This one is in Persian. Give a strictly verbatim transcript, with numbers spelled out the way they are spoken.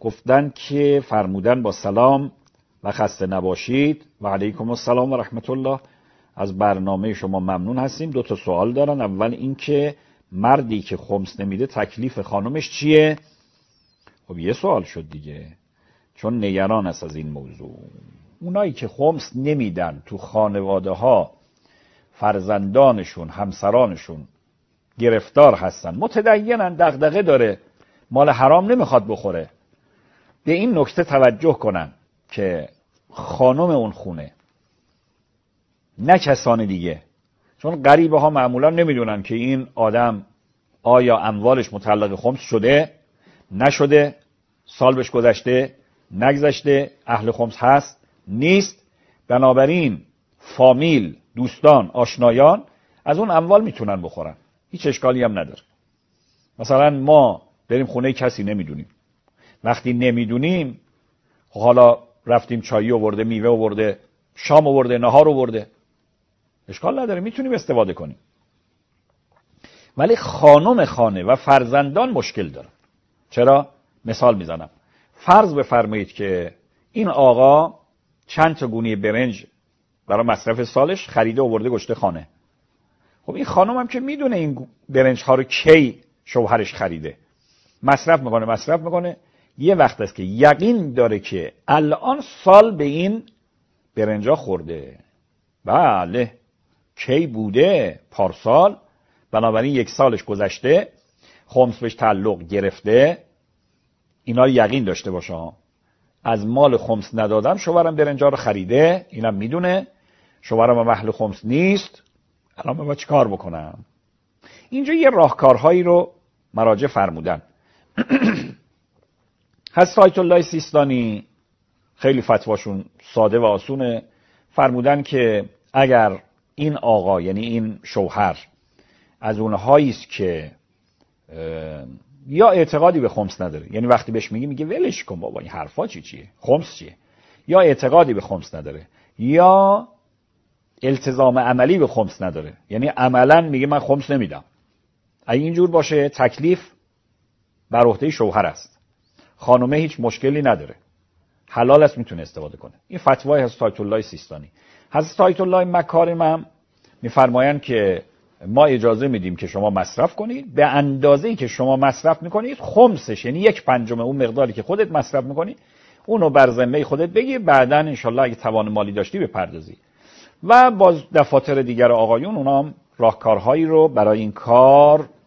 گفتن که فرمودن با سلام و خسته نباشید و علیکم السلام و رحمت الله، از برنامه شما ممنون هستیم. دو تا سوال دارن. اول این که مردی که خمس نمیده تکلیف خانمش چیه؟ خب یه سوال شد دیگه، چون نگران است از این موضوع. اونایی که خمس نمیدن تو خانواده ها فرزندانشون، همسرانشون گرفتار هستن، متدینن، دغدغه داره، مال حرام نمیخواد بخوره، به این نکته توجه کنن که خانم اون خونه، نه کسان دیگه. چون غریبه ها معمولا نمیدونن که این آدم آیا اموالش متعلق خمس شده، نشده، سال بهش گذشته، نگذشته، اهل خمس هست، نیست. بنابراین فامیل، دوستان، آشنایان از اون اموال میتونن بخورن، هیچ اشکالی هم نداره. مثلا ما بریم خونه کسی نمیدونیم، وقتی نمیدونیم حالا رفتیم چایی آورده، میوه آورده، شام آورده، نهار آورده، اشکال نداره، میتونیم استفاده کنیم. ولی خانم خانه و فرزندان مشکل دارن. چرا؟ مثال میزنم. فرض بفرمایید که این آقا چند تا گونی برنج برای مصرف سالش خریده آورده گشته خانه. خب این خانم هم که میدونه این برنج ها رو کی شوهرش خریده، مصرف میکنه مصرف میکنه یه وقت است که یقین داره که الان سال به این برنج ها خورده. بله، کی بوده؟ پارسال. بنابراین یک سالش گذشته، خمس بهش تعلق گرفته. اینا رو یقین داشته باشه. از مال خمس ندادم شوهرم برنجا رو خریده، اینم میدونه. شوهرم محل خمس نیست، الان من باید چی کار بکنم؟ اینجا یه راهکارهایی رو مراجع فرمودن. حضرت آیت الله سیستانی خیلی فتواشون ساده و آسونه. فرمودن که اگر این آقا، یعنی این شوهر، از اونهایی است که یا اعتقادی به خمس نداره، یعنی وقتی بهش میگی میگه ولش کن بابا این حرفا چی چیه، خمس چیه، یا اعتقادی به خمس نداره، یا التزام عملی به خمس نداره، یعنی عملا میگه من خمس نمیدم، اگه اینجور باشه تکلیف بر عهده شوهر است، خانومه هیچ مشکلی نداره، حلال است، میتونه استفاده کنه. این فتوای حضرت آیت الله سیستانی. حضرت آیت الله مکارم هم میفرمایند که ما اجازه میدیم که شما مصرف کنید، به اندازه‌ای که شما مصرف میکنید خمسش، یعنی یک پنجم اون مقداری که خودت مصرف میکنی اونو بر ذمه خودت بگیر، بعداً انشالله اگه توان مالی داشتی بپردازی. و باز دفاتر دیگر آقایون اونا هم راهکارهایی رو برای این کار